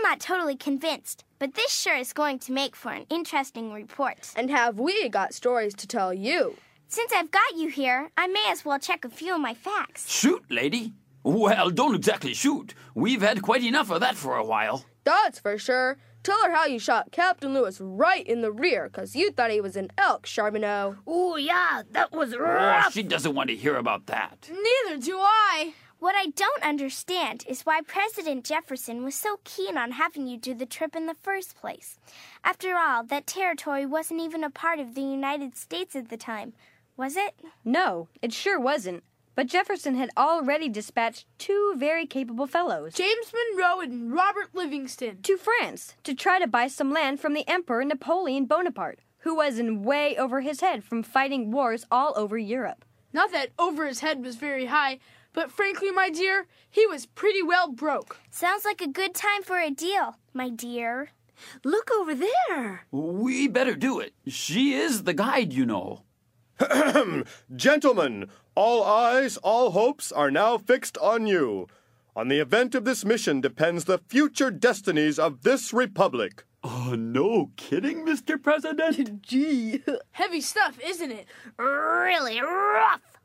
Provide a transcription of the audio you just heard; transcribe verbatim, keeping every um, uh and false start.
not totally convinced, but this sure is going to make for an interesting report. And have we got stories to tell you? Since I've got you here, I may as well check a few of my facts. Shoot, lady. Well, don't exactly shoot. We've had quite enough of that for a while. That's for sure. Tell her how you shot Captain Lewis right in the rear, 'cause you thought he was an elk, Charbonneau. Oh, yeah, that was Oh, rough. she doesn't want to hear about that. Neither do I. What I don't understand is why President Jefferson was so keen on having you do the trip in the first place. After all, that territory wasn't even a part of the United States at the time, was it? No, it sure wasn't. But Jefferson had already dispatched two very capable fellows James Monroe and Robert Livingston. to France to try to buy some land from the Emperor Napoleon Bonaparte, who was in way over his head from fighting wars all over Europe. Not that over his head was very high, but frankly, my dear, he was pretty well broke. Sounds like a good time for a deal, my dear. Look over there. We better do it. She is the guide, you know. Gentlemen, all eyes, all hopes are now fixed on you. On the event of this mission depends the future destinies of this republic. Oh, no kidding, Mister President? Gee. Heavy stuff, isn't it? Really rough.